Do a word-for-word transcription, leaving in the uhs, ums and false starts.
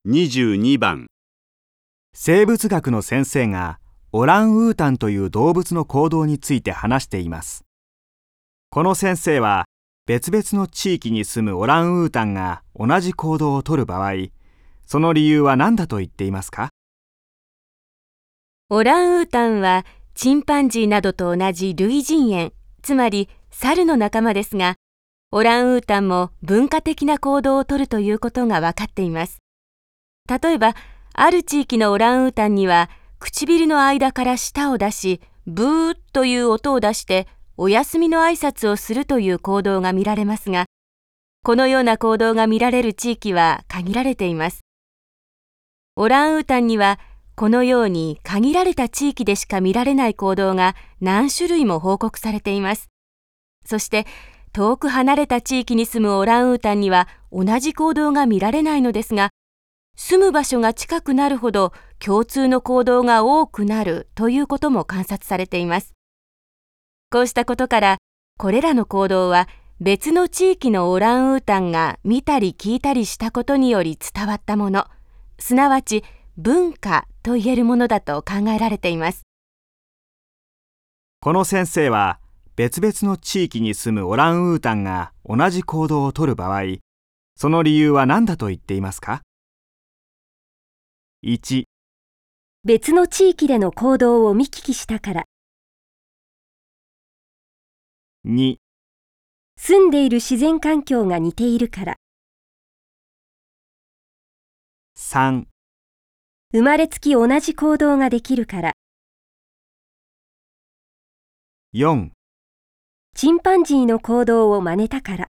にじゅうにばん。 生物学の先生がオランウータンという動物の行動について話しています。この先生は別々の地域に住むオランウータンが同じ行動をとる場合、その理由は何だと言っていますか？ オランウータンはチンパンジーなどと同じ類人猿、つまり猿の仲間ですが、オランウータンも文化的な行動をとるということが分かっています。例えば、ある地域のオランウータンには唇の間から舌を出し、ブーという音を出してお休みの挨拶をするという行動が見られますが、このような行動が見られる地域は限られています。オランウータンにはこのように限られた地域でしか見られない行動が何種類も報告されています。そして遠く離れた地域に住むオランウータンには同じ行動が見られないのですが、住む場所が近くなるほど共通の行動が多くなるということも観察されています。こうしたことから、これらの行動は別の地域のオランウータンが見たり聞いたりしたことにより伝わったもの、すなわち文化と言えるものだと考えられています。 この先生は別々の地域に住むオランウータンが同じ行動をとる場合、その理由は何だと言っていますか？いち、 別の地域での行動を見聞きしたから。 に、 住んでいる自然環境が似ているから。 さん、 生まれつき同じ行動ができるから。 よん、 チンパンジーの行動を真似たから。